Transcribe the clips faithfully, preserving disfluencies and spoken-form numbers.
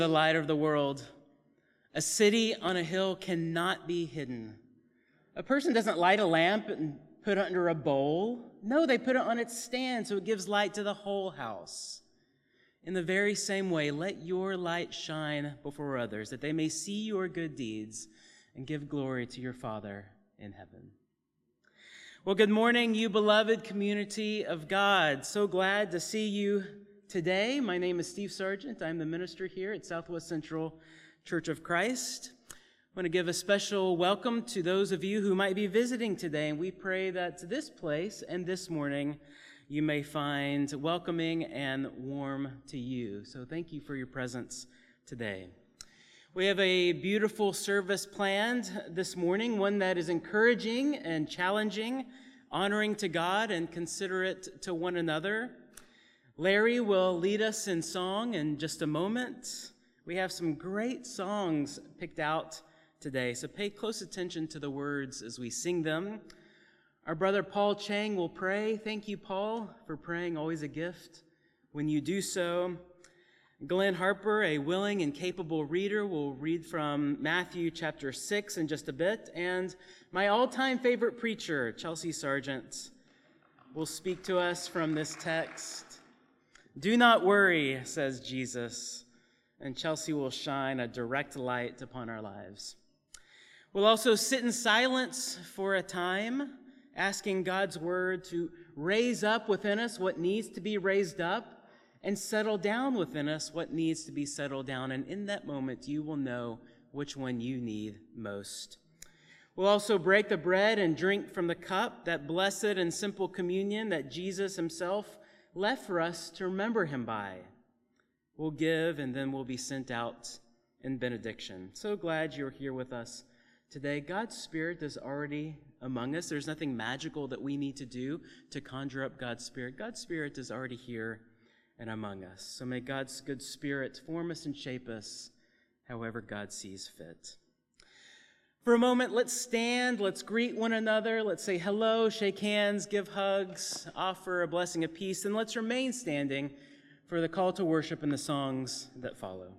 The light of the world. A city on a hill cannot be hidden. A person doesn't light a lamp and put it under a bowl. No, they put it on its stand so it gives light to the whole house. In the very same way, let your light shine before others, that they may see your good deeds and give glory to your Father in heaven. Well, good morning, you beloved community of God. So glad to see you today. My name is Steve Sargent. I'm the minister here at Southwest Central Church of Christ. I want to give a special welcome to those of you who might be visiting today, and we pray that this place and this morning you may find welcoming and warm to you. So thank you for your presence today. We have a beautiful service planned this morning, one that is encouraging and challenging, honoring to God and considerate to one another. Larry will lead us in song in just a moment. We have some great songs picked out today, so pay close attention to the words as we sing them. Our brother Paul Chang will pray. Thank you, Paul, for praying, always a gift when you do so. Glenn Harper, a willing and capable reader, will read from Matthew chapter six in just a bit. And my all-time favorite preacher, Chelsea Sargent, will speak to us from this text. Do not worry, says Jesus, and Chelsea will shine a direct light upon our lives. We'll also sit in silence for a time, asking God's word to raise up within us what needs to be raised up and settle down within us what needs to be settled down. And in that moment, you will know which one you need most. We'll also break the bread and drink from the cup, that blessed and simple communion that Jesus himself left for us to remember him by. We'll give, and then we'll be sent out in benediction. So glad you're here with us today. God's Spirit is already among us. There's nothing magical that we need to do to conjure up God's Spirit. God's Spirit is already here and among us. So may God's good Spirit form us and shape us however God sees fit. For a moment, let's stand, let's greet one another, let's say hello, shake hands, give hugs, offer a blessing of peace, and let's remain standing for the call to worship and the songs that follow.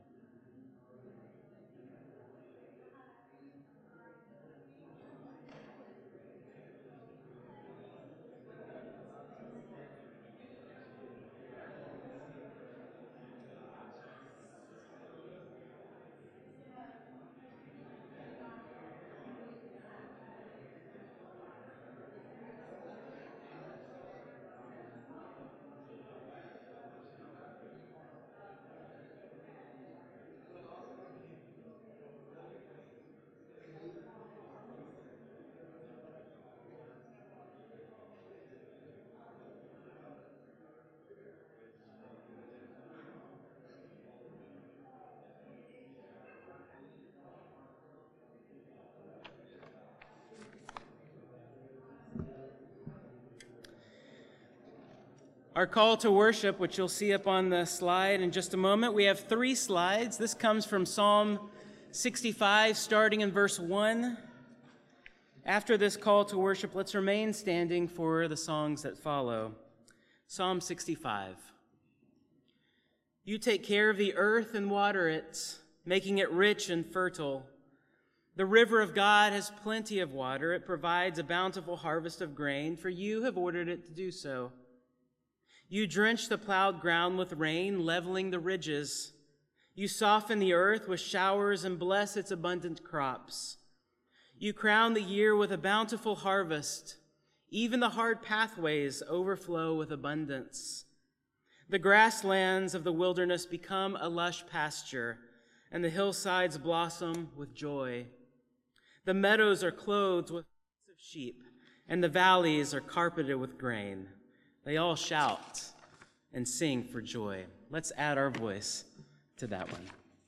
Our call to worship, which you'll see up on the slide in just a moment, we have three slides. This comes from Psalm sixty-five, starting in verse one. After this call to worship, let's remain standing for the songs that follow. Psalm sixty-five. You take care of the earth and water it, making it rich and fertile. The river of God has plenty of water. It provides a bountiful harvest of grain, for you have ordered it to do so. You drench the plowed ground with rain, leveling the ridges. You soften the earth with showers and bless its abundant crops. You crown the year with a bountiful harvest. Even the hard pathways overflow with abundance. The grasslands of the wilderness become a lush pasture, and the hillsides blossom with joy. The meadows are clothed with flocks of sheep, and the valleys are carpeted with grain. They all shout and sing for joy. Let's add our voice to that one.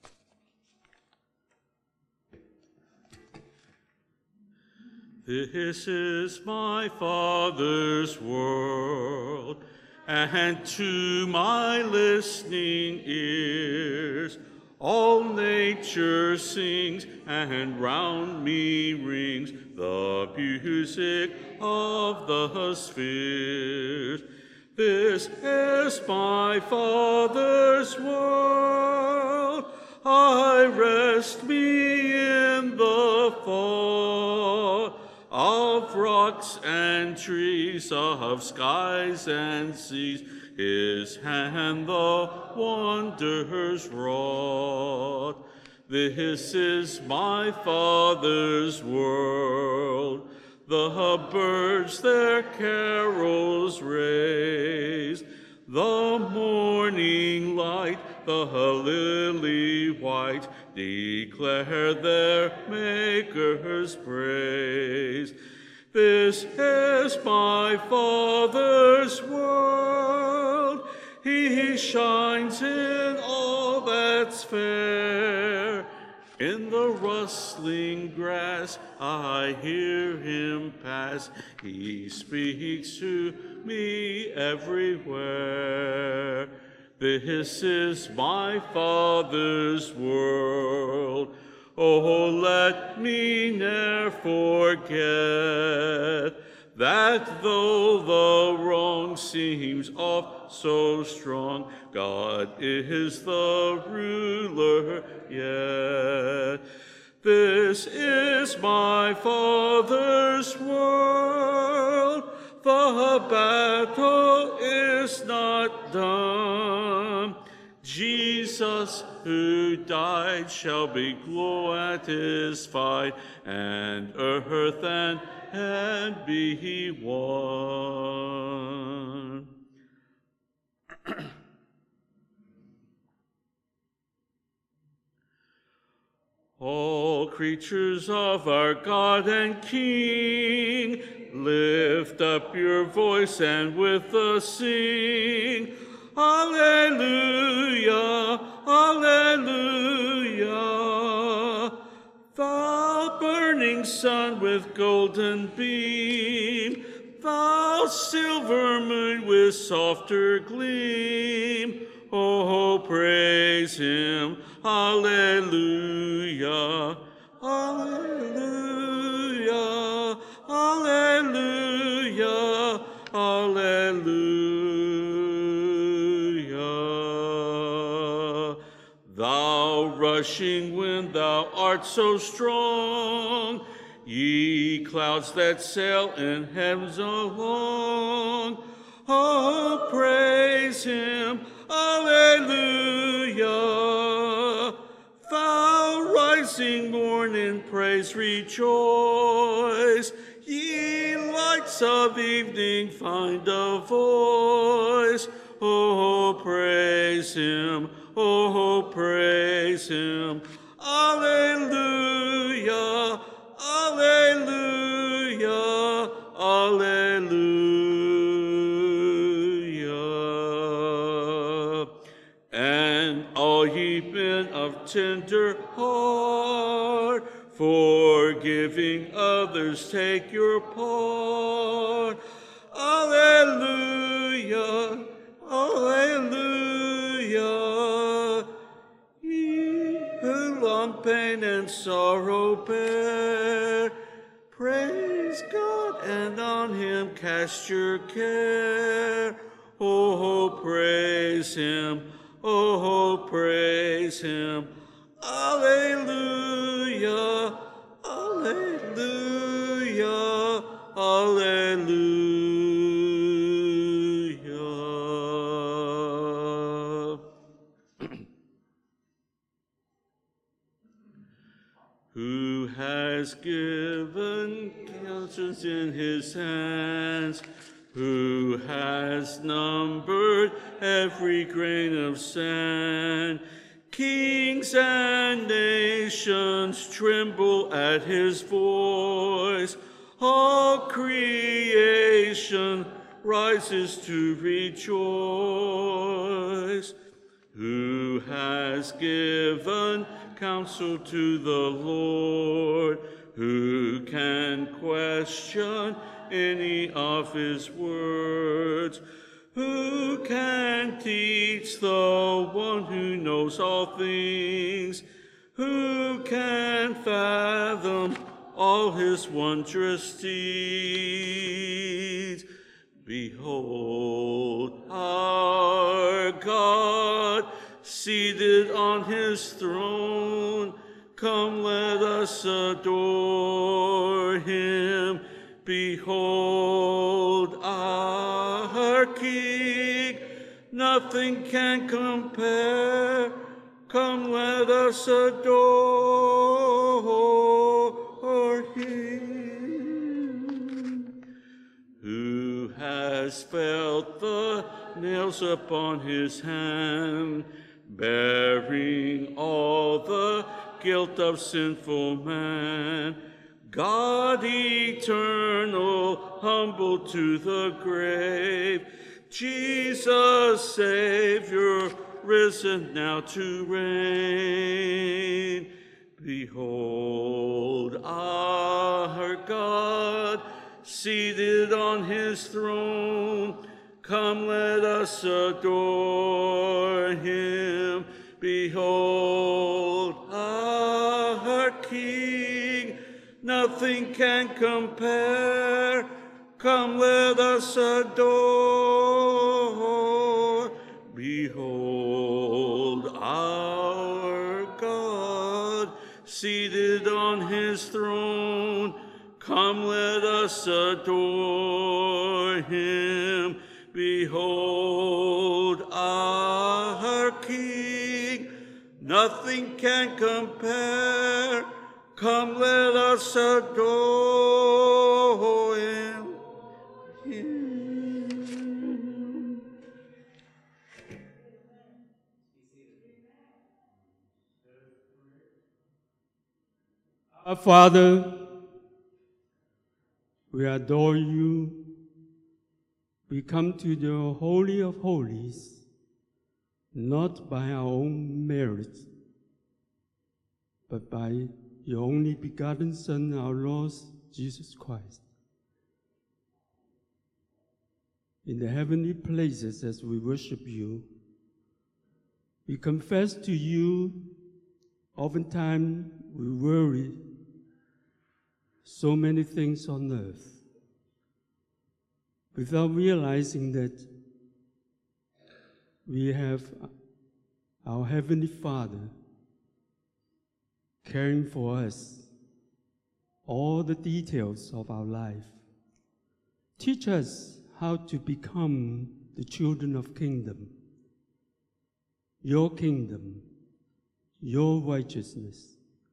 This is my Father's world, and to my listening ears all nature sings, and round me rings the music of the spheres. This is my Father's world. I rest me in the fall of rocks and trees, of skies and seas. His hand the wonders wrought. This is my Father's world. The birds their carols raise. The morning light, the lily white, declare their Maker's praise. This is my Father's world. He shines in all that's fair. In the rustling grass I hear him pass. He speaks to me everywhere. This is my Father's world. Oh, let me ne'er forget that though the wrong seems oft so strong, God is the ruler yet. This is my Father's world. The battle is not done. Jesus who died shall be glow at his fight, and earth and heaven be one. All creatures of our God and King, lift up your voice and with us sing. Alleluia, alleluia. Thou burning sun with golden beam, thou silver moon with softer gleam, oh, praise him. Alleluia, alleluia, alleluia, alleluia. Thou rushing wind, thou art so strong, ye clouds that sail in heavens along, oh, praise him. Alleluia. Thou rising morn in praise rejoice. Ye lights of evening find a voice. Oh, praise him. Oh, praise him. Alleluia. Alleluia. Alleluia. And all ye men of tender heart, forgiving others, take your part. Alleluia, alleluia. Ye who long pain and sorrow bear, praise God and on him cast your care. Oh, praise him. Oh, praise him. Alleluia, alleluia, alleluia. Who has given counsels in his hands, who has numbered every grain of sand. Kings and nations tremble at his voice. All creation rises to rejoice. Who has given counsel to the Lord? Who can question any of his words? Who can teach the one who knows all things? Who can fathom all his wondrous deeds? Behold, our God seated on his throne. Come, let us adore him. Behold our King, nothing can compare. Come, let us adore him. Who has felt the nails upon his hand, bearing all the guilt of sinful man? God eternal, humbled to the grave, Jesus Savior, risen now to reign. Behold our God, seated on his throne. Come, let us adore him. Behold our King, nothing can compare. Come, let us adore. Behold our God, seated on his throne. Come, let us adore him. Behold our King, nothing can compare. Come, let us adore him. him. Our Father, we adore you. We come to the Holy of Holies, not by our own merit, but by your only begotten Son, our Lord Jesus Christ. In the heavenly places as we worship you, we confess to you, oftentimes we worry so many things on earth, without realizing that we have our Heavenly Father caring for us all the details of our life. Teach us how to become the children of kingdom, your kingdom, your righteousness,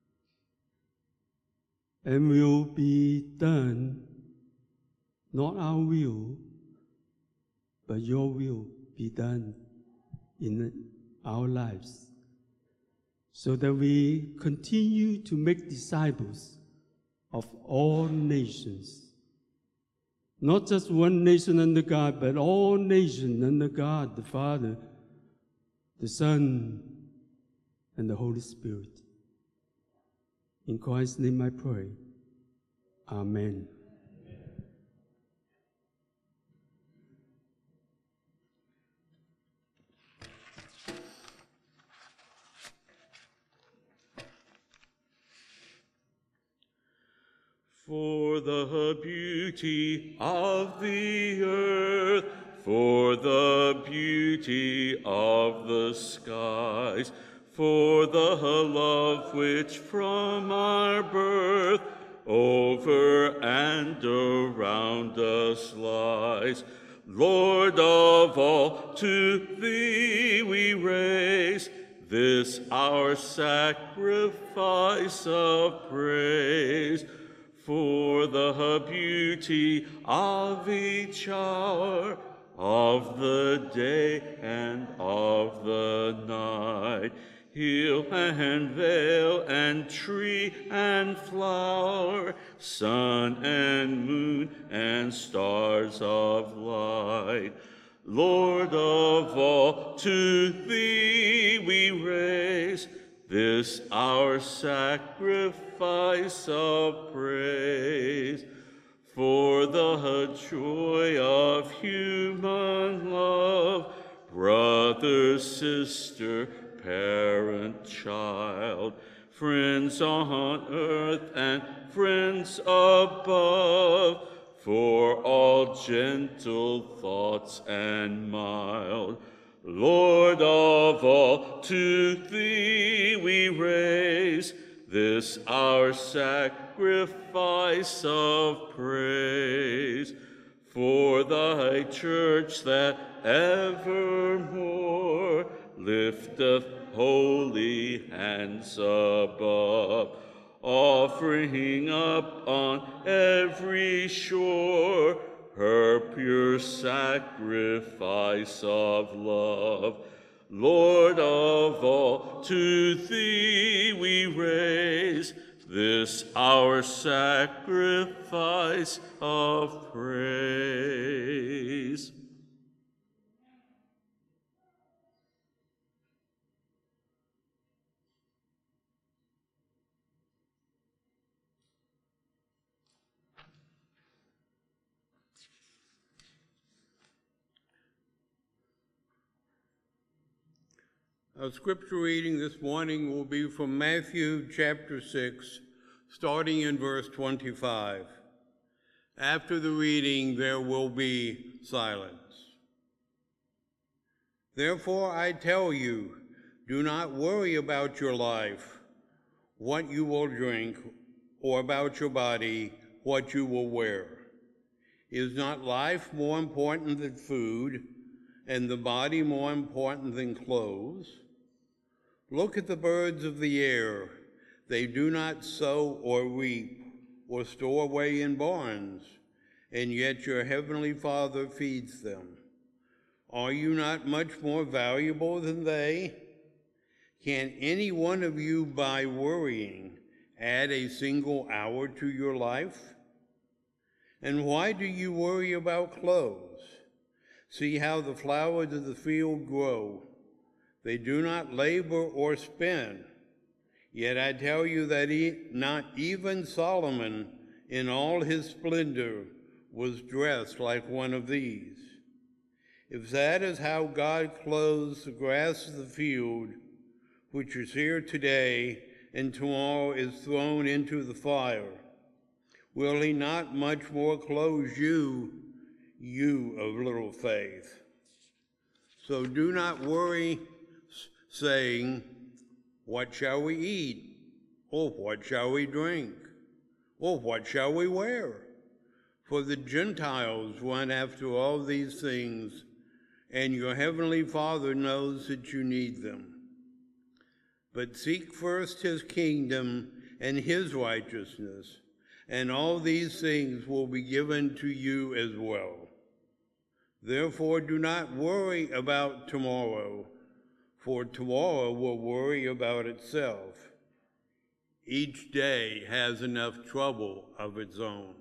and will be done, not our will, but your will be done in our lives, so that we continue to make disciples of all nations. Not just one nation under God, but all nations under God, the Father, the Son, and the Holy Spirit. In Christ's name I pray. Amen. For the beauty of the earth, for the beauty of the skies, for the love which from our birth over and around us lies. Lord of all, to thee we raise this our sacrifice of praise. For the beauty of each hour, of the day and of the night, hill and vale and tree and flower, sun and moon and stars of light. Lord of all, to thee we raise this our sacrifice of praise. For the joy of human love, brother, sister, parent, child, friends on earth and friends above, for all gentle thoughts and mild, Lord of all, to thee we raise this our sacrifice of praise, for thy church that evermore lifteth holy hands above, offering up on every shore her pure sacrifice of love. Lord of all, to thee we raise this our sacrifice of praise. Our scripture reading this morning will be from Matthew chapter six, starting in verse twenty-five. After the reading, there will be silence. Therefore, I tell you, do not worry about your life, what you will drink, or about your body, what you will wear. Is not life more important than food, and the body more important than clothes? Look at the birds of the air. They do not sow or reap or store away in barns, and yet your heavenly Father feeds them. Are you not much more valuable than they? Can any one of you, by worrying, add a single hour to your life? And why do you worry about clothes? See how the flowers of the field grow. They do not labor or spin. Yet I tell you that he, not even Solomon in all his splendor was dressed like one of these. If that is how God clothes the grass of the field, which is here today and tomorrow is thrown into the fire, will he not much more clothe you, you of little faith? So do not worry, saying, what shall we eat? Or what shall we drink? Or what shall we wear? For the Gentiles run after all these things, and your heavenly Father knows that you need them. But seek first his kingdom and his righteousness, and all these things will be given to you as well. Therefore do not worry about tomorrow, for tomorrow will worry about itself. Each day has enough trouble of its own.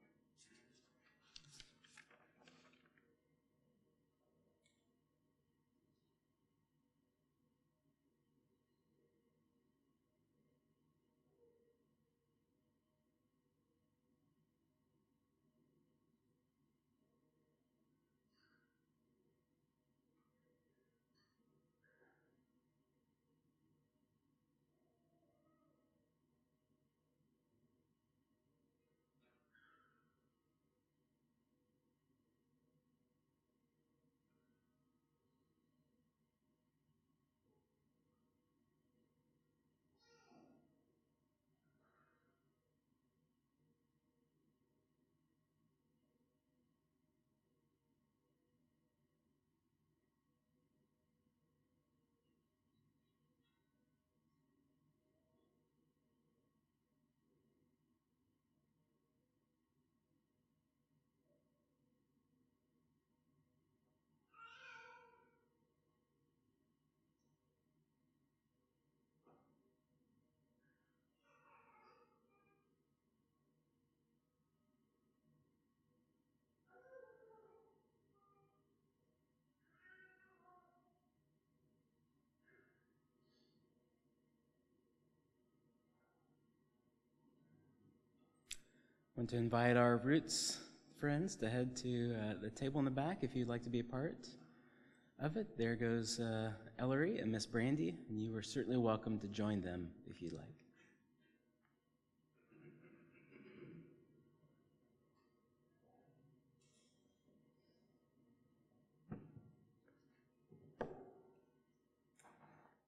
I want to invite our Roots friends to head to uh, the table in the back if you'd like to be a part of it. There goes uh, Ellery and Miss Brandy, and you are certainly welcome to join them if you'd like.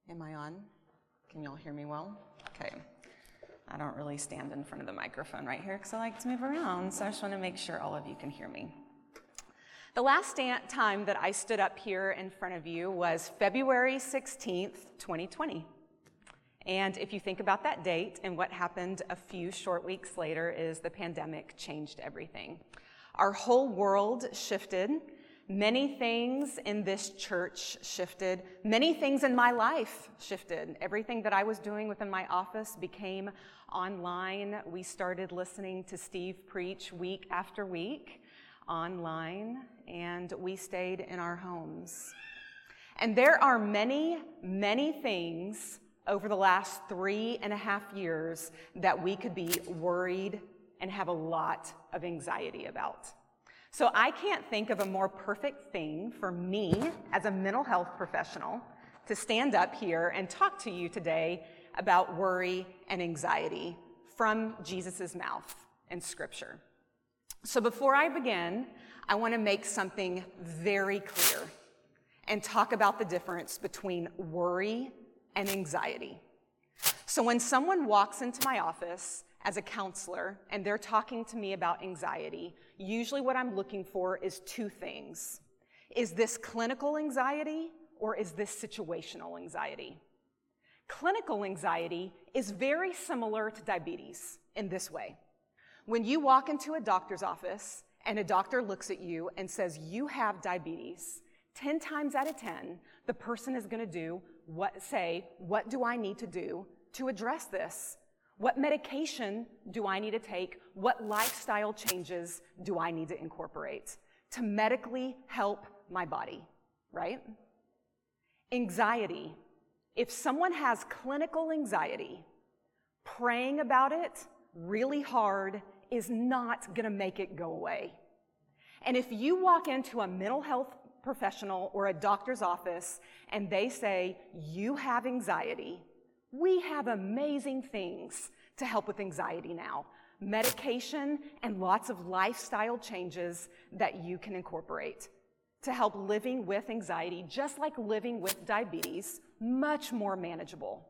Am I on? Can y'all hear me well? Okay. I don't really stand in front of the microphone right here because I like to move around, so I just want to make sure all of you can hear me. The last sta- time that I stood up here in front of you was February sixteenth, twenty twenty. And if you think about that date and what happened a few short weeks later is the pandemic changed everything. Our whole world shifted. Many things in this church shifted. Many things in my life shifted. Everything that I was doing within my office became online. We started listening to Steve preach week after week online, and we stayed in our homes. And there are many, many things over the last three and a half years that we could be worried and have a lot of anxiety about. So I can't think of a more perfect thing for me as a mental health professional to stand up here and talk to you today about worry and anxiety from Jesus' mouth in Scripture. So before I begin, I want to make something very clear and talk about the difference between worry and anxiety. So when someone walks into my office as a counselor and they're talking to me about anxiety, usually what I'm looking for is two things. Is this clinical anxiety or is this situational anxiety? Clinical anxiety is very similar to diabetes in this way. When you walk into a doctor's office and a doctor looks at you and says you have diabetes, ten times out of ten, the person is going to do what say, what do I need to do to address this? What medication do I need to take? What lifestyle changes do I need to incorporate to medically help my body, right? Anxiety. If someone has clinical anxiety, praying about it really hard is not going to make it go away. And if you walk into a mental health professional or a doctor's office and they say, you have anxiety, we have amazing things to help with anxiety now. Medication and lots of lifestyle changes that you can incorporate to help living with anxiety, just like living with diabetes, much more manageable.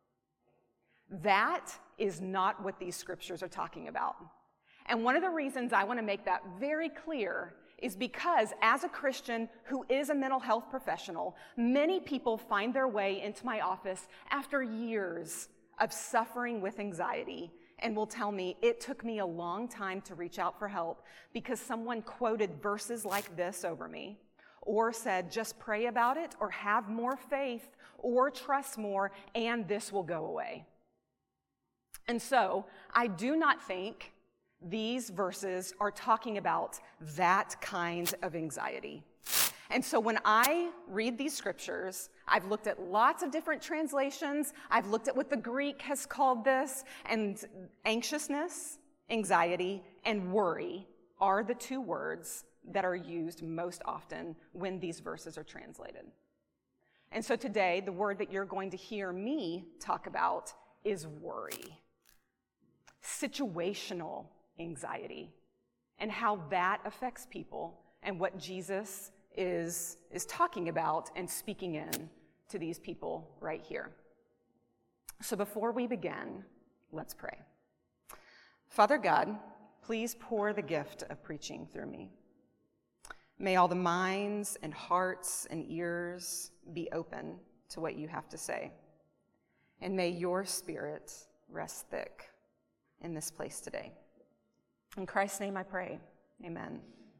That is not what these scriptures are talking about. And one of the reasons I want to make that very clear is because as a Christian who is a mental health professional, many people find their way into my office after years of suffering with anxiety and will tell me it took me a long time to reach out for help because someone quoted verses like this over me or said just pray about it or have more faith or trust more and this will go away. And so I do not think these verses are talking about that kind of anxiety. And so when I read these scriptures, I've looked at lots of different translations. I've looked at what the Greek has called this, and anxiousness, anxiety, and worry are the two words that are used most often when these verses are translated. And so today, the word that you're going to hear me talk about is worry. Situational anxiety, and how that affects people, and what Jesus is, is talking about and speaking in to these people right here. So before we begin, let's pray. Father God, please pour the gift of preaching through me. May all the minds and hearts and ears be open to what you have to say. And may your Spirit rest thick in this place today. In Christ's name I pray, amen.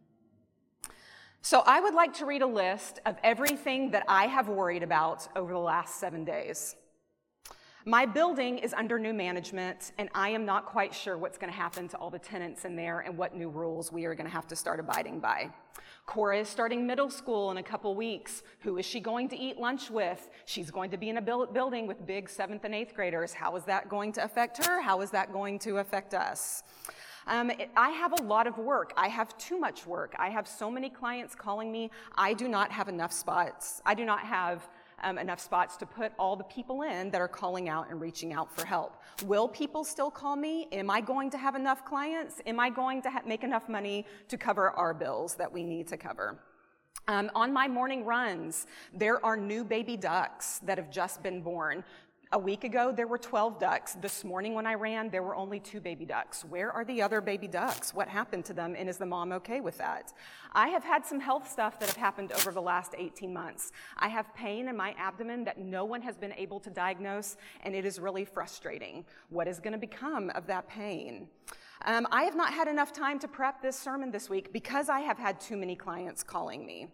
So I would like to read a list of everything that I have worried about over the last seven days. My building is under new management, and I am not quite sure what's going to happen to all the tenants in there and what new rules we are going to have to start abiding by. Cora is starting middle school in a couple weeks. Who is she going to eat lunch with? She's going to be in a building with big seventh and eighth graders. How is that going to affect her? How is that going to affect us? Um, I have a lot of work. I have too much work. I have so many clients calling me. I do not have enough spots. I do not have um, enough spots to put all the people in that are calling out and reaching out for help. Will people still call me? Am I going to have enough clients? Am I going to ha- make enough money to cover our bills that we need to cover? Um, on my morning runs, there are new baby ducks that have just been born. A week ago, there were twelve ducks. This morning when I ran, there were only two baby ducks. Where are the other baby ducks? What happened to them, and is the mom okay with that? I have had some health stuff that have happened over the last eighteen months. I have pain in my abdomen that no one has been able to diagnose, and it is really frustrating. What is going to become of that pain? Um, I have not had enough time to prep this sermon this week because I have had too many clients calling me.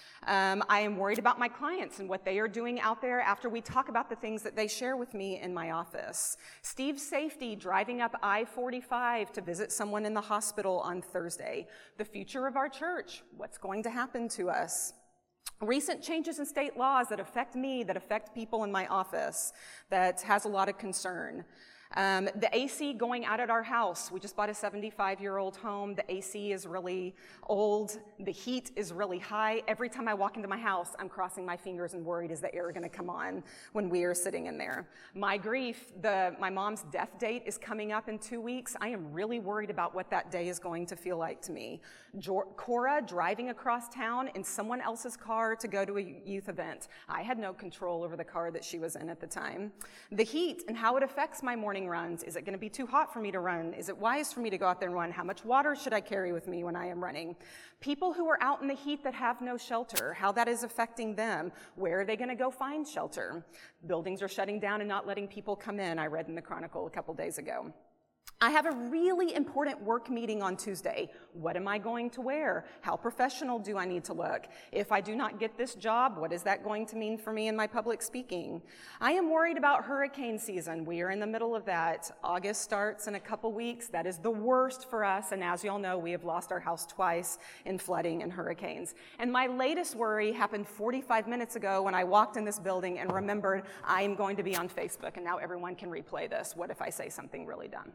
Um, I am worried about my clients and what they are doing out there after we talk about the things that they share with me in my office. Steve's safety driving up I forty-five to visit someone in the hospital on Thursday. The future of our church, what's going to happen to us? Recent changes in state laws that affect me, that affect people in my office, that has a lot of concern. Um, the A C going out at our house. We just bought a seventy-five-year-old home. The A C is really old. The heat is really high. Every time I walk into my house, I'm crossing my fingers and worried, is the air going to come on when we are sitting in there? My grief, the, my mom's death date is coming up in two weeks. I am really worried about what that day is going to feel like to me. Jo- Cora driving across town in someone else's car to go to a youth event. I had no control over the car that she was in at the time. The heat and how it affects my morning runs. Is it going to be too hot for me to run? Is it wise for me to go out there and run? How much water should I carry with me when I am running? People who are out in the heat that have no shelter, how that is affecting them. Where are they going to go find shelter? Buildings are shutting down and not letting people come in, I read in the Chronicle a couple days ago. I have a really important work meeting on Tuesday. What am I going to wear? How professional do I need to look? If I do not get this job, what is that going to mean for me in my public speaking? I am worried about hurricane season. We are in the middle of that. August starts in a couple weeks. That is the worst for us, and as you all know, we have lost our house twice in flooding and hurricanes. And my latest worry happened forty-five minutes ago when I walked in this building and remembered I am going to be on Facebook, and now everyone can replay this. What if I say something really dumb?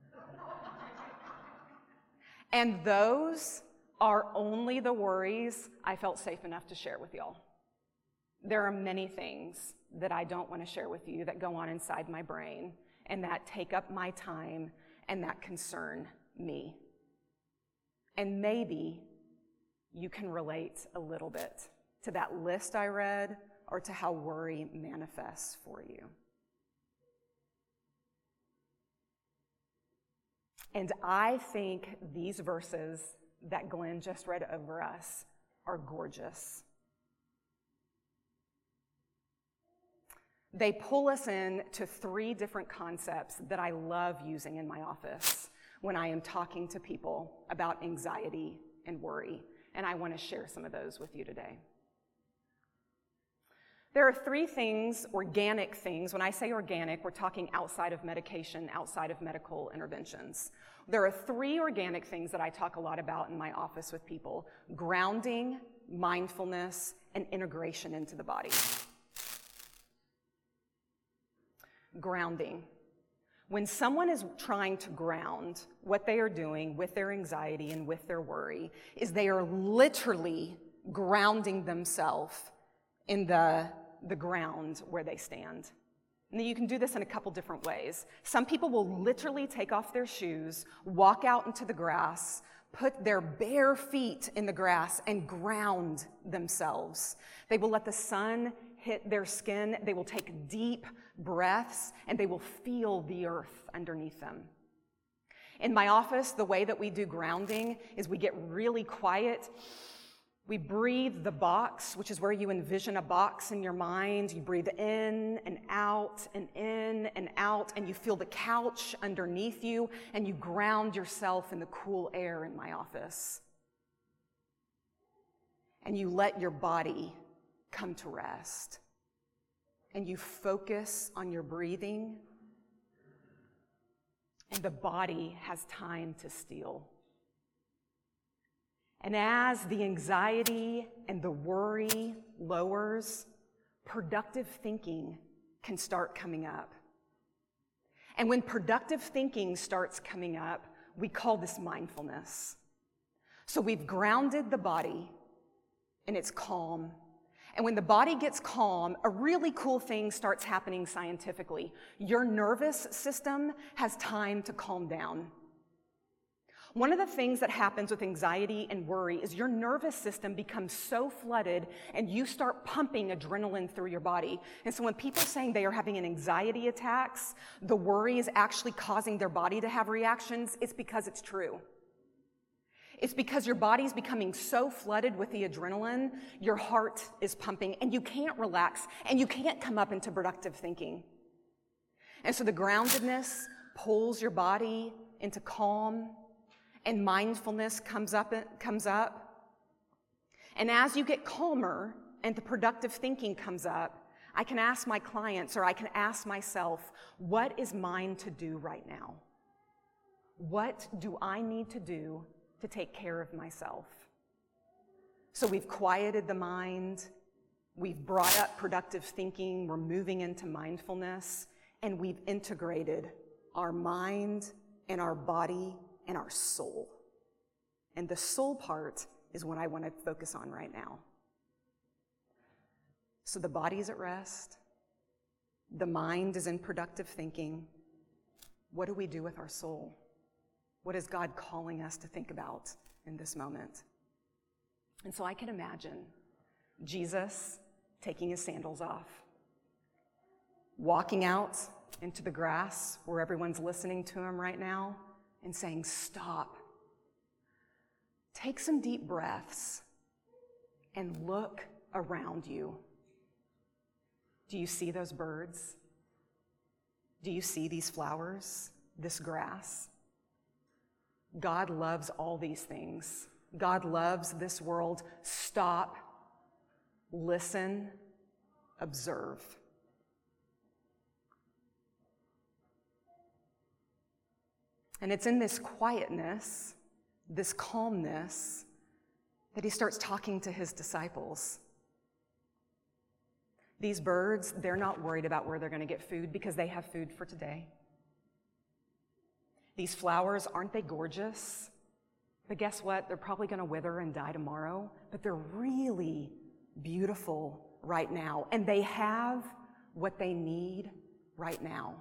And those are only the worries I felt safe enough to share with y'all. There are many things that I don't want to share with you that go on inside my brain and that take up my time and that concern me. And maybe you can relate a little bit to that list I read or to how worry manifests for you. And I think these verses that Glenn just read over us are gorgeous. They pull us in to three different concepts that I love using in my office when I am talking to people about anxiety and worry. And I want to share some of those with you today. There are three things, organic things. When I say organic, we're talking outside of medication, outside of medical interventions. There are three organic things that I talk a lot about in my office with people: grounding, mindfulness, and integration into the body. Grounding. When someone is trying to ground, what they are doing with their anxiety and with their worry is they are literally grounding themselves in the, the ground where they stand. And you can do this in a couple different ways. Some people will literally take off their shoes, walk out into the grass, put their bare feet in the grass and ground themselves. They will let the sun hit their skin. They will take deep breaths, and they will feel the earth underneath them. In my office, the way that we do grounding is we get really quiet. We breathe the box, which is where you envision a box in your mind. You breathe in and out and in and out, and you feel the couch underneath you, and you ground yourself in the cool air in my office. And you let your body come to rest. And you focus on your breathing, and the body has time to steal. And as the anxiety and the worry lowers, productive thinking can start coming up. And when productive thinking starts coming up, we call this mindfulness. So we've grounded the body, and it's calm. And when the body gets calm, a really cool thing starts happening scientifically. Your nervous system has time to calm down. One of the things that happens with anxiety and worry is your nervous system becomes so flooded and you start pumping adrenaline through your body. And so when people are saying they are having an anxiety attacks, the worry is actually causing their body to have reactions, it's because it's true. It's because your body's becoming so flooded with the adrenaline, your heart is pumping, and you can't relax, and you can't come up into productive thinking. And so the groundedness pulls your body into calm, and mindfulness comes up, comes up. And as you get calmer and the productive thinking comes up, I can ask my clients, or I can ask myself, what is mine to do right now? What do I need to do to take care of myself? So we've quieted the mind, we've brought up productive thinking, we're moving into mindfulness, and we've integrated our mind and our body and our soul. And the soul part is what I want to focus on right now. So the body is at rest, the mind is in productive thinking. What do we do with our soul? What is God calling us to think about in this moment? And so I can imagine Jesus taking his sandals off, walking out into the grass where everyone's listening to him right now and saying, stop. Take some deep breaths and look around you. Do you see those birds? Do you see these flowers, this grass? God loves all these things. God loves this world. Stop, listen, observe. And it's in this quietness, this calmness, that he starts talking to his disciples. These birds, they're not worried about where they're going to get food because they have food for today. These flowers, aren't they gorgeous? But guess what? They're probably going to wither and die tomorrow, but they're really beautiful right now, and they have what they need right now.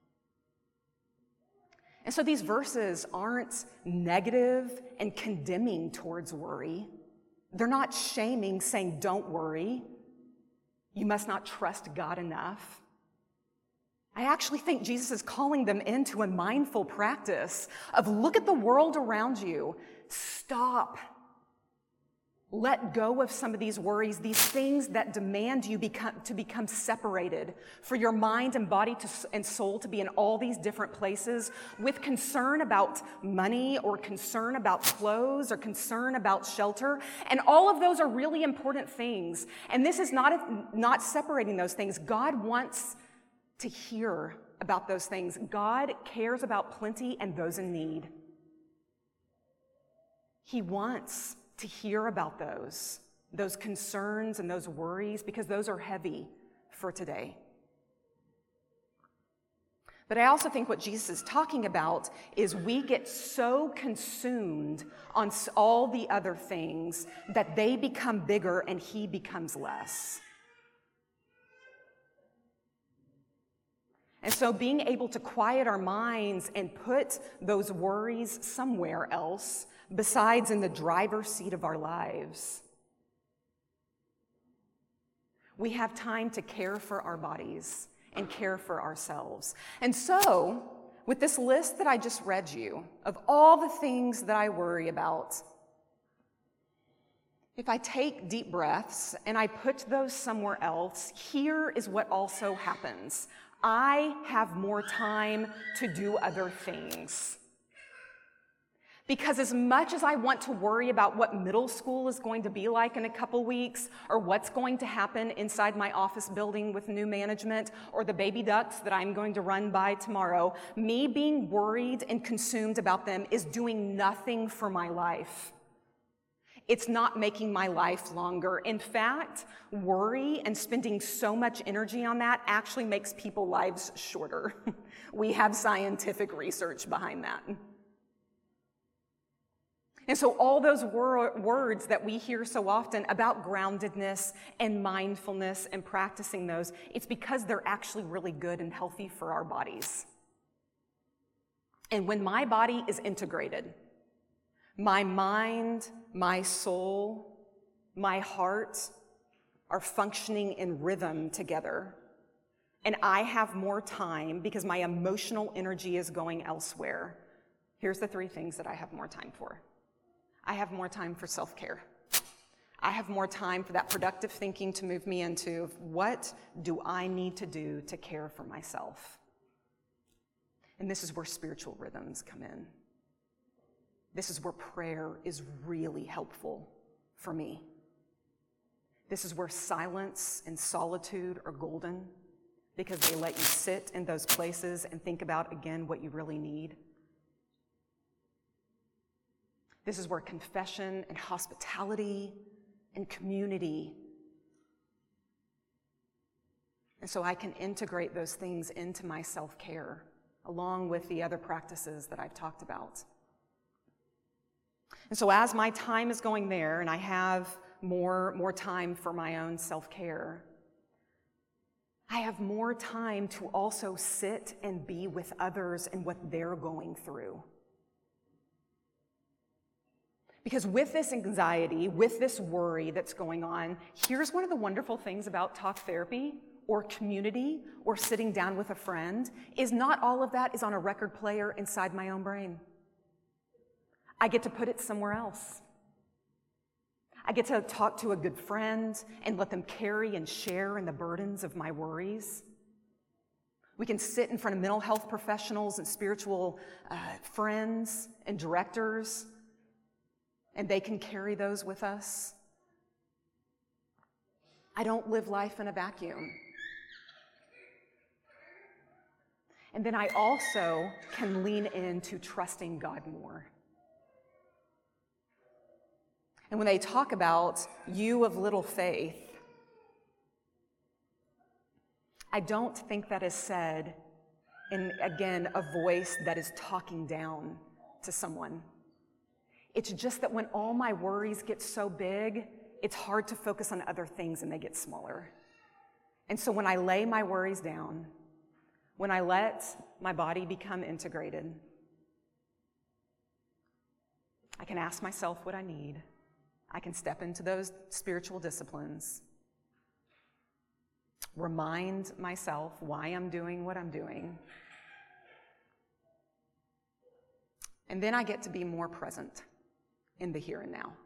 And so these verses aren't negative and condemning towards worry. They're not shaming, saying, don't worry. You must not trust God enough. I actually think Jesus is calling them into a mindful practice of look at the world around you. Stop. Let go of some of these worries, these things that demand you become, to become separated, for your mind and body to, and soul to be in all these different places with concern about money or concern about clothes or concern about shelter. And all of those are really important things. And this is not, not separating those things. God wants to hear about those things. God cares about plenty and those in need. He wants to hear about those, those concerns and those worries, because those are heavy for today. But I also think what Jesus is talking about is we get so consumed on all the other things that they become bigger and he becomes less. And so being able to quiet our minds and put those worries somewhere else besides in the driver's seat of our lives, we have time to care for our bodies and care for ourselves. And so, with this list that I just read you of all the things that I worry about, if I take deep breaths and I put those somewhere else, here is what also happens. I have more time to do other things. Because as much as I want to worry about what middle school is going to be like in a couple weeks, or what's going to happen inside my office building with new management, or the baby ducks that I'm going to run by tomorrow, me being worried and consumed about them is doing nothing for my life. It's not making my life longer. In fact, worry and spending so much energy on that actually makes people's lives shorter. We have scientific research behind that. And so all those wor- words that we hear so often about groundedness and mindfulness and practicing those, it's because they're actually really good and healthy for our bodies. And when my body is integrated, My mind, my soul, my heart are functioning in rhythm together. And I have more time because my emotional energy is going elsewhere. Here's the three things that I have more time for. I have more time for self-care. I have more time for that productive thinking to move me into what do I need to do to care for myself? And this is where spiritual rhythms come in. This is where prayer is really helpful for me. This is where silence and solitude are golden because they let you sit in those places and think about, again, what you really need. This is where confession and hospitality and community. And so I can integrate those things into my self-care along with the other practices that I've talked about. And so as my time is going there and I have more, more time for my own self-care, I have more time to also sit and be with others and what they're going through. Because with this anxiety, with this worry that's going on, here's one of the wonderful things about talk therapy or community or sitting down with a friend is not all of that is on a record player inside my own brain. I get to put it somewhere else. I get to talk to a good friend and let them carry and share in the burdens of my worries. We can sit in front of mental health professionals and spiritual uh, friends and directors, and they can carry those with us. I don't live life in a vacuum. And then I also can lean into trusting God more. And when they talk about you of little faith, I don't think that is said in, again, a voice that is talking down to someone. It's just that when all my worries get so big, it's hard to focus on other things and they get smaller. And so when I lay my worries down, when I let my body become integrated, I can ask myself what I need. I can step into those spiritual disciplines, remind myself why I'm doing what I'm doing, and then I get to be more present in the here and now,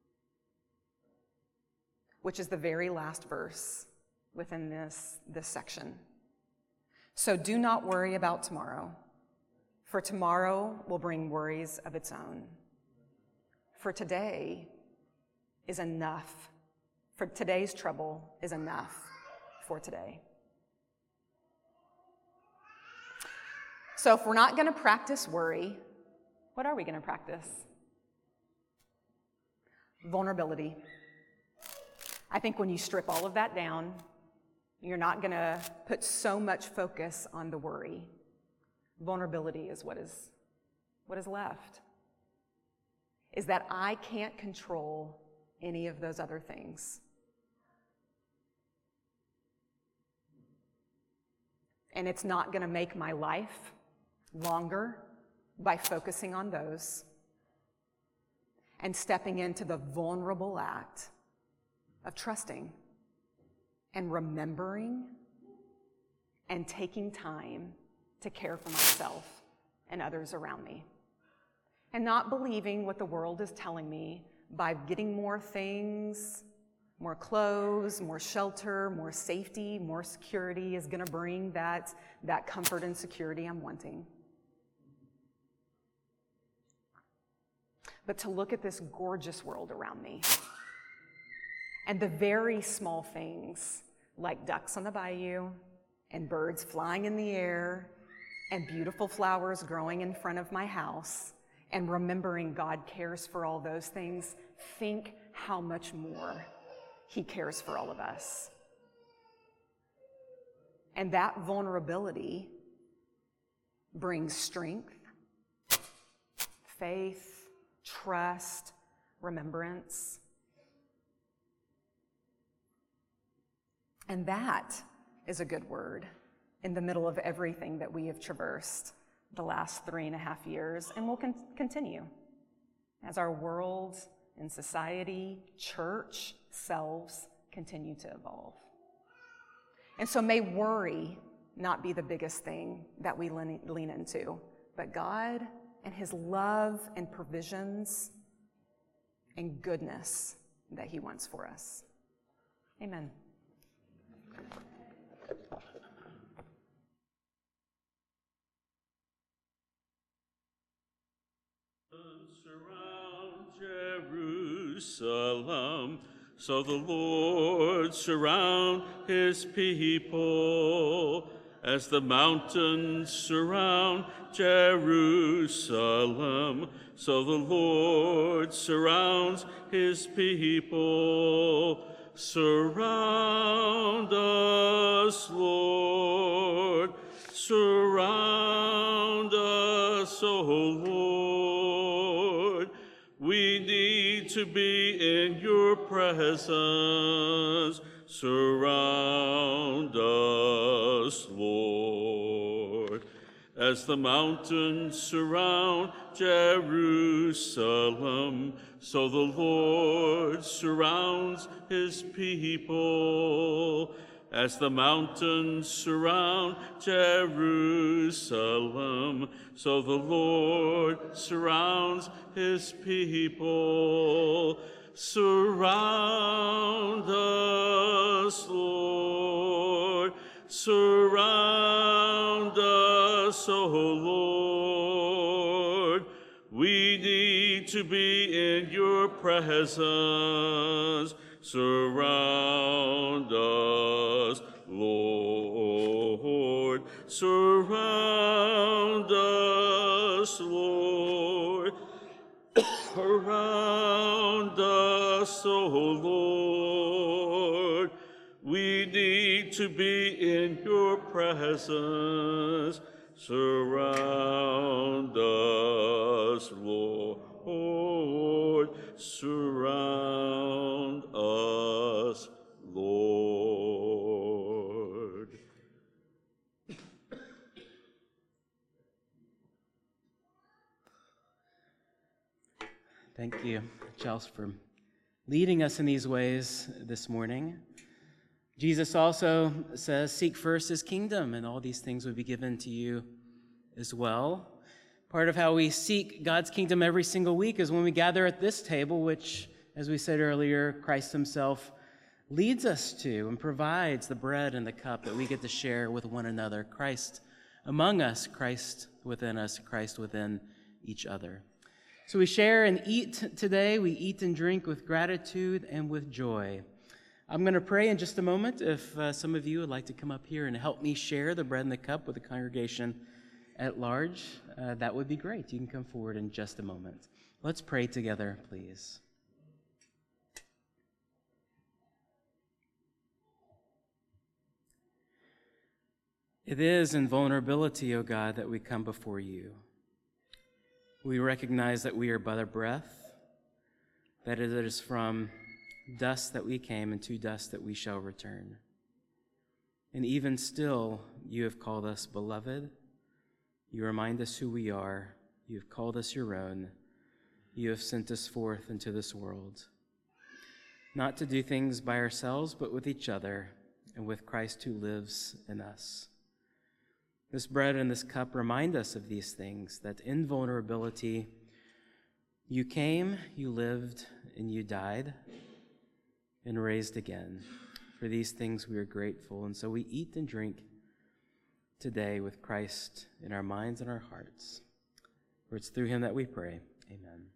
which is the very last verse within this, this section. So do not worry about tomorrow, for tomorrow will bring worries of its own. For today is enough. For today's trouble is enough for today. So if we're not going to practice worry, what are we going to practice? Vulnerability. I think when you strip all of that down, you're not going to put so much focus on the worry. Vulnerability is what is, what is left. Is that I can't control any of those other things. And it's not going to make my life longer by focusing on those and stepping into the vulnerable act of trusting and remembering and taking time to care for myself and others around me. And not believing what the world is telling me by getting more things, more clothes, more shelter, more safety, more security is going to bring that, that comfort and security I'm wanting. But to look at this gorgeous world around me and the very small things like ducks on the bayou and birds flying in the air and beautiful flowers growing in front of my house and remembering God cares for all those things, think how much more He cares for all of us. And that vulnerability brings strength, faith, trust, remembrance. And that is a good word in the middle of everything that we have traversed the last three and a half years and will con- continue. as our world and society, church, selves continue to evolve. And so may worry not be the biggest thing that we lean into, but God and his love and provisions and goodness that he wants for us. Amen. Surround Jerusalem, so the Lord surround his people, as the mountains surround Jerusalem, so the Lord surrounds his people. Surround us, Lord, surround us, O Lord. We need to be in your presence. Surround us, Lord. As the mountains surround Jerusalem, so the Lord surrounds his people. As the mountains surround Jerusalem, so the Lord surrounds his people. Surround us, Lord. Surround us, O Lord. We need to be in your presence. Surround us, Lord. Surround us, Lord. Surround us, O Lord. We need to be in your presence. Surround us, Lord. Surround us, Lord. Thank you, Chelsea, for leading us in these ways this morning. Jesus also says, seek first his kingdom, and all these things will be given to you as well. Part of how we seek God's kingdom every single week is when we gather at this table, which, as we said earlier, Christ himself leads us to and provides the bread and the cup that we get to share with one another. Christ among us, Christ within us, Christ within each other. So we share and eat today. We eat and drink with gratitude and with joy. I'm going to pray in just a moment. If uh, some of you would like to come up here and help me share the bread and the cup with the congregation at large, uh, that would be great. You can come forward in just a moment. Let's pray together, please. It is in vulnerability, O God, that we come before you. We recognize that we are but a breath, that it is from dust that we came, and to dust that we shall return. And even still, you have called us beloved. You remind us who we are. You have called us your own. You have sent us forth into this world, not to do things by ourselves, but with each other and with Christ who lives in us. This bread and this cup remind us of these things, that in vulnerability, you came, you lived, and you died, and raised again. For these things we are grateful, and so we eat and drink today with Christ in our minds and our hearts. For it's through him that we pray. Amen.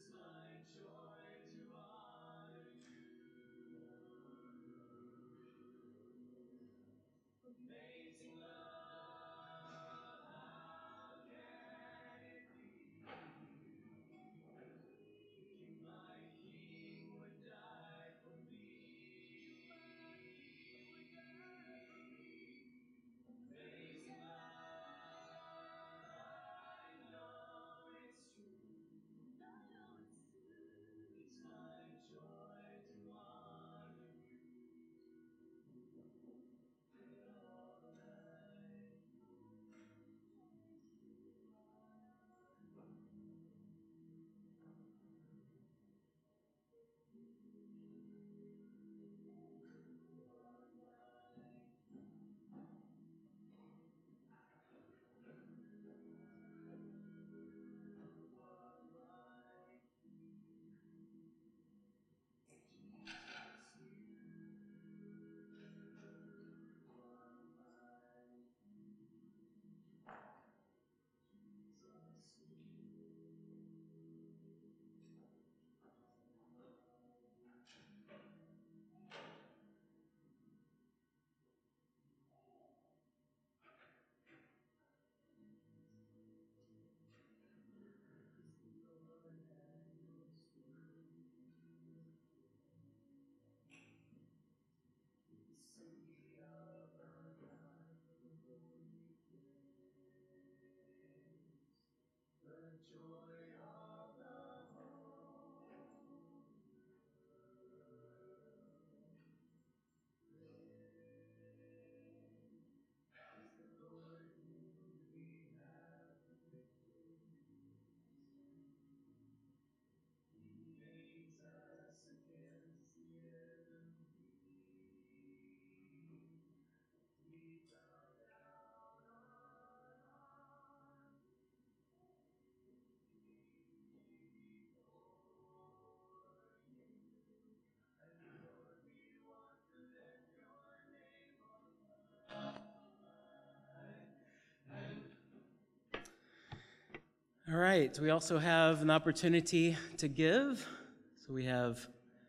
All right, we also have an opportunity to give. So we have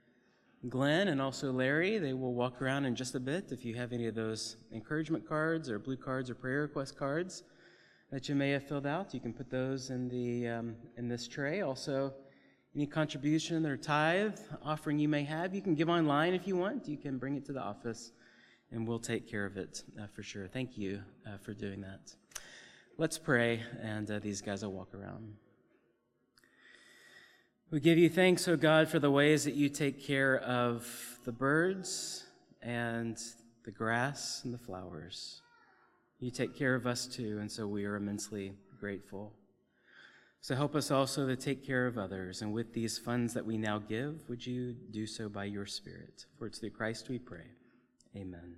Glenn and also Larry. They will walk around in just a bit. If you have any of those encouragement cards or blue cards or prayer request cards that you may have filled out, you can put those in the um, in this tray. Also, any contribution or tithe offering you may have, you can give online if you want. You can bring it to the office, and we'll take care of it uh, for sure. Thank you uh, for doing that. Let's pray, and uh, these guys will walk around. We give you thanks, O God, for the ways that you take care of the birds and the grass and the flowers. You take care of us too, and so we are immensely grateful. So help us also to take care of others, and with these funds that we now give, would you do so by your Spirit? For it's through Christ we pray. Amen.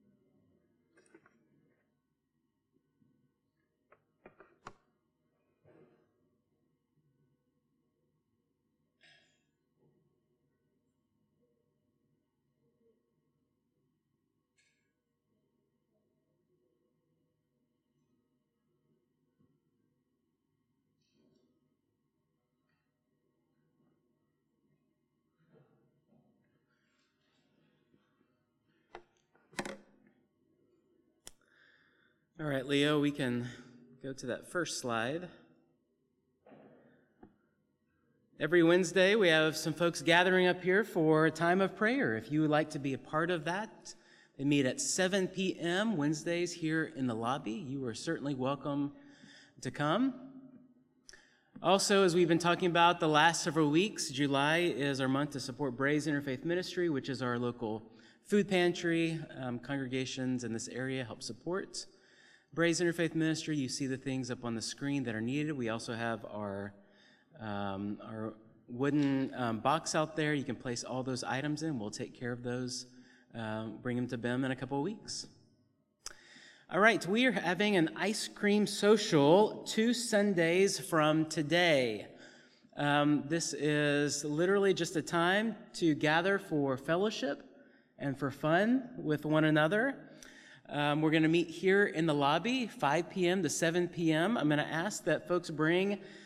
All right, Leo, we can go to that first slide. Every Wednesday, we have some folks gathering up here for a time of prayer. If you would like to be a part of that, they meet at seven p.m. Wednesdays here in the lobby. You are certainly welcome to come. Also, as we've been talking about the last several weeks, July is our month to support Braes Interfaith Ministry, which is our local food pantry. Um, congregations in this area help support Braes Interfaith Ministry. You see the things up on the screen that are needed. We also have our um, our wooden um, box out there. You can place all those items in. We'll take care of those, um, bring them to B I M in a couple of weeks. All right, we are having an ice cream social two Sundays from today. Um, this is literally just a time to gather for fellowship and for fun with one another. Um, we're going to meet here in the lobby, five p.m. to seven p.m. I'm going to ask that folks bring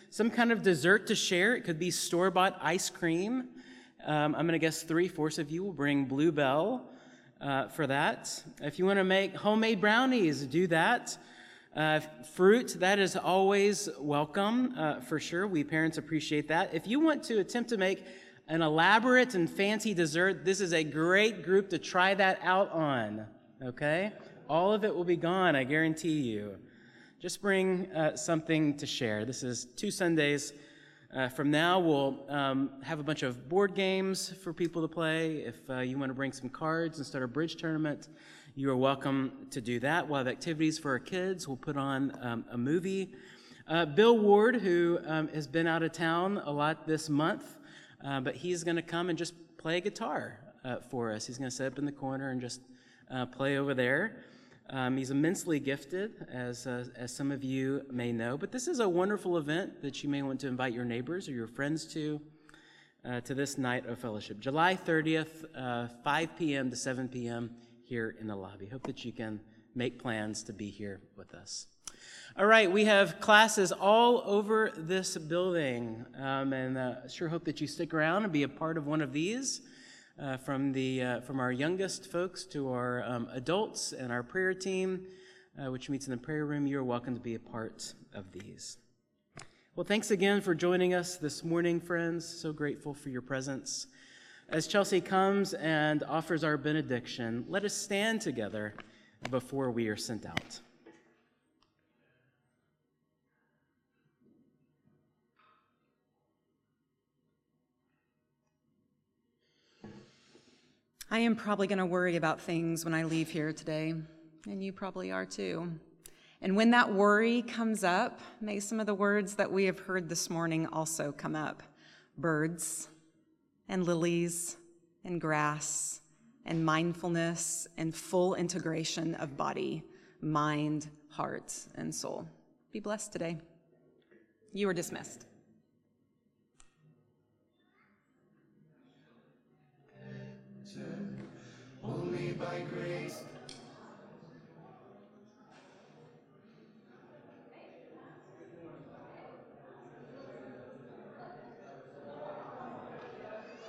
some kind of dessert to share. It could be store-bought ice cream. Um, I'm going to guess three-fourths of you will bring Bluebell uh, for that. If you want to make homemade brownies, do that. Uh, fruit, that is always welcome, uh, for sure. We parents appreciate that. If you want to attempt to make an elaborate and fancy dessert, this is a great group to try that out on, okay? All of it will be gone, I guarantee you. Just bring uh, something to share. This is two Sundays uh, from now. We'll um, have a bunch of board games for people to play. If uh, you want to bring some cards and start a bridge tournament, you are welcome to do that. We'll have activities for our kids. We'll put on um, a movie. Uh, Bill Ward, who um, has been out of town a lot this month, uh, but he's going to come and just play a guitar uh, for us. He's going to sit up in the corner and just uh, play over there. Um, he's immensely gifted, as uh, as some of you may know. But this is a wonderful event that you may want to invite your neighbors or your friends to, uh, to this night of fellowship. July thirtieth, uh, five p.m. to seven p.m. here in the lobby. Hope that you can make plans to be here with us. All right, we have classes all over this building, um, and uh, sure hope that you stick around and be a part of one of these. Uh, from the uh, from our youngest folks to our um, adults and our prayer team, uh, which meets in the prayer room, you're welcome to be a part of these. Well, thanks again for joining us this morning, friends. So grateful for your presence. As Chelsea comes and offers our benediction, let us stand together before we are sent out. I am probably going to worry about things when I leave here today, and you probably are too. And when that worry comes up, may some of the words that we have heard this morning also come up. Birds and lilies and grass and mindfulness and full integration of body, mind, heart, and soul. Be blessed today. You are dismissed. Only by grace